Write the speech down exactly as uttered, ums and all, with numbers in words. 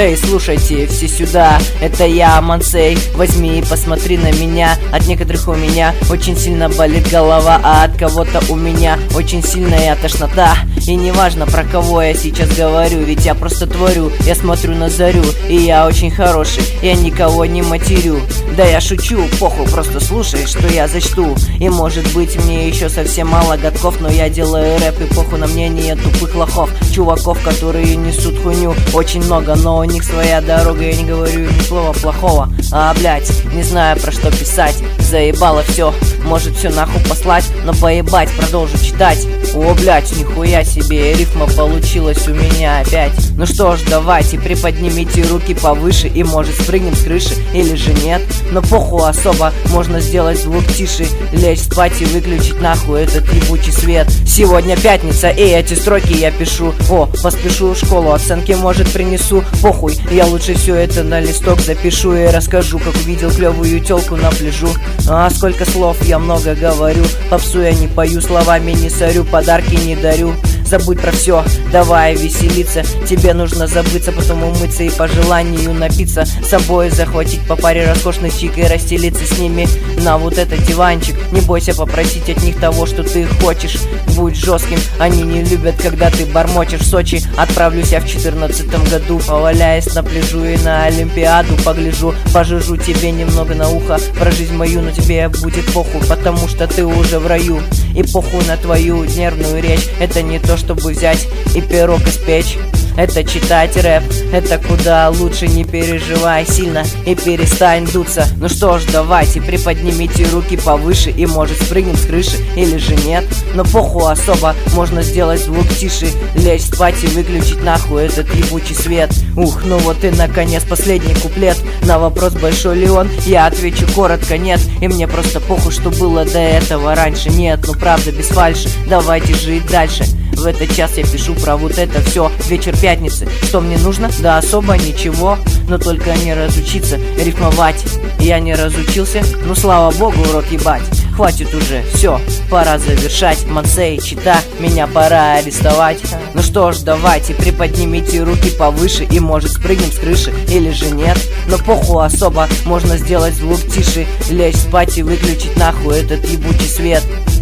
Эй, слушайте все сюда, это я, Мансей. Возьми и посмотри на меня. От некоторых у меня очень сильно болит голова, а от кого-то у меня очень сильная тошнота. И неважно, про кого я сейчас говорю, ведь я просто творю. Я смотрю на зарю, и я очень хороший, я никого не матерю. Да я шучу, похуй, просто слушай, что я зачту. И может быть мне еще совсем мало годков, но я делаю рэп, и похуй на мнение тупых лохов. Чуваков, которые несут хуйню, очень много, но у них своя дорога. Я не говорю ни слова плохого, а, блять, не знаю про что писать. Заебало все, может все нахуй послать, но поебать, продолжу читать. О, блять, нихуя себе, рифма получилась у меня опять. Ну что ж, давайте, приподнимите руки повыше, и может спрыгнем с крыши, или же нет. Но похуй особо, можно сделать звук тише, лечь спать и выключить нахуй этот ебучий свет. Сегодня пятница, и эти строки я пишу. О, поспешу в школу, оценки может принесу. Похуй, я лучше все это на листок запишу и расскажу, как увидел клевую телку на пляжу. А сколько слов я много говорю, попсу я не пою, словами не сорю, подарки не дарю. Забудь про все, давай веселиться. Тебе нужно забыться, потом умыться и по желанию напиться. С собой захватить по паре роскошных чик и расстелиться с ними на вот этот диванчик. Не бойся попросить от них того, что ты хочешь. Будь жестким, они не любят, когда ты бормочешь. В Сочи отправлюсь я в четырнадцатом году, поваляясь на пляжу и на Олимпиаду погляжу. Пожижу тебе немного на ухо про жизнь мою, но тебе будет похуй, потому что ты уже в раю. И похуй на твою нервную речь, это не то, чтобы взять и пирог испечь. Это читать рэп, это куда лучше, не переживай сильно и перестань дуться. Ну что ж, давайте, приподнимите руки повыше, и может спрыгнем с крыши, или же нет. Но похуй особо, можно сделать звук тише, лечь спать и выключить нахуй этот ебучий свет. Ух, ну вот и наконец последний куплет. На вопрос, большой ли он, я отвечу коротко: нет. И мне просто похуй, что было до этого раньше. Нет, ну правда, без фальши, давайте жить дальше. В этот час я пишу про вот это все. Вечер пятницы, что мне нужно? Да особо ничего, но только не разучиться рифмовать. Я не разучился, ну слава богу, рот ебать. Хватит уже, все, пора завершать. Мансей, чита, меня пора арестовать. Ну что ж, давайте, приподнимите руки повыше, и может спрыгнем с крыши, или же нет. Но похуй особо, можно сделать звук тише, лечь спать и выключить нахуй этот ебучий свет.